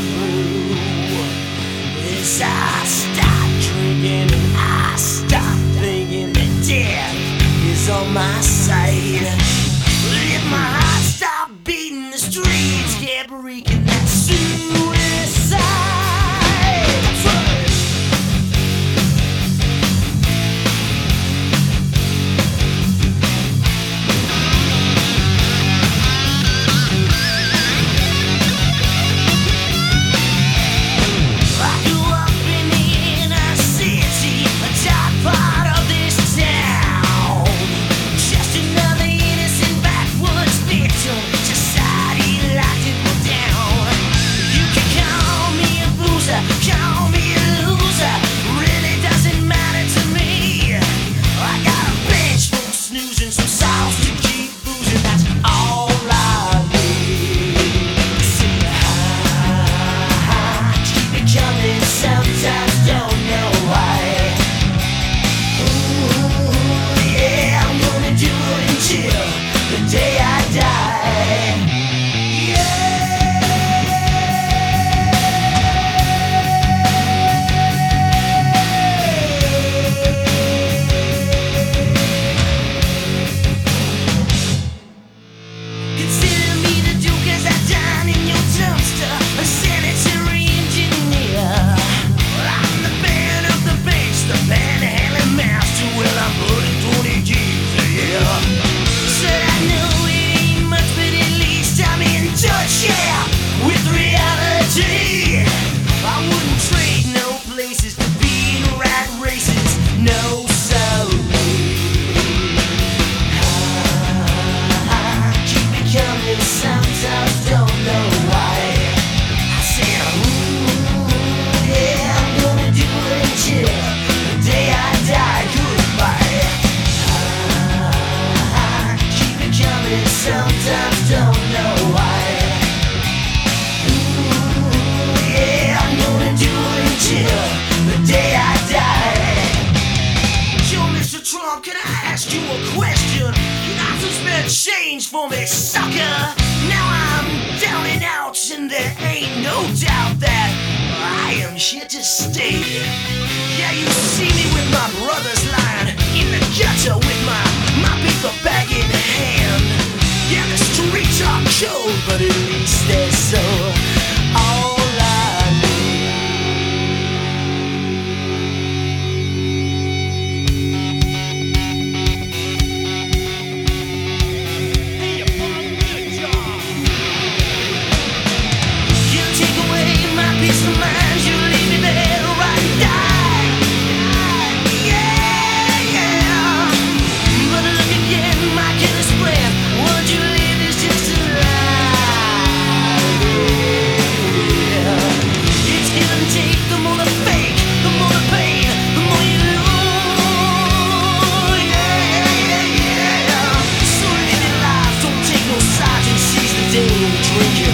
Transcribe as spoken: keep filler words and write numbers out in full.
through. As I stop drinking and I stop thinking that death is on my side. If my heart stopped beating, the streets kept reeking that suicide. That's right. I grew up in the inner city, a dark part of this town. Just another innocent backwoods victim. Society locked it down. You can call me a boozer, call me a loser. Really doesn't matter to me. I got a bench full of snoozing, some sauce to keep boozing. That's all I need. See, I keep it coming. Sometimes don't know why. Ooh, yeah, I'm gonna do it until the day I die. Consider me the duke as I dine in your dumpster, a sanitary engineer. I'm the man of the bench, the panhandling master. Well, I'm putting twenty G's a year. Said I know it ain't much, but at least I'm in touch, yeah, with reality. I wouldn't trade no places to be in rat races, no sorry. I keep it coming, sometimes don't know why. I said, ooh, yeah, I'm gonna do it until the day I die. Goodbye. I keep it coming, sometimes don't know why. Ooh, yeah, I'm gonna do it until the day I die. Yo, Mister Trump, can I ask you a question? You got to spare change for me, sucker. Now I'm down and out, and there ain't no doubt that I am here to stay. Yeah, you see me with my brothers lying in the gutter with my, my paper bag in hand. Yeah, the streets are cold, but at least they're so all I need. You take away my peace of mind, you leave me there to rot and die. Yeah, yeah. But look again, my killer spread. What you live is just a lie. Yeah. It's give and take, the more the fake, the more the pain, the more you lose. Yeah, yeah, yeah, yeah. So live your life, don't take no sides and seize the day and drink it.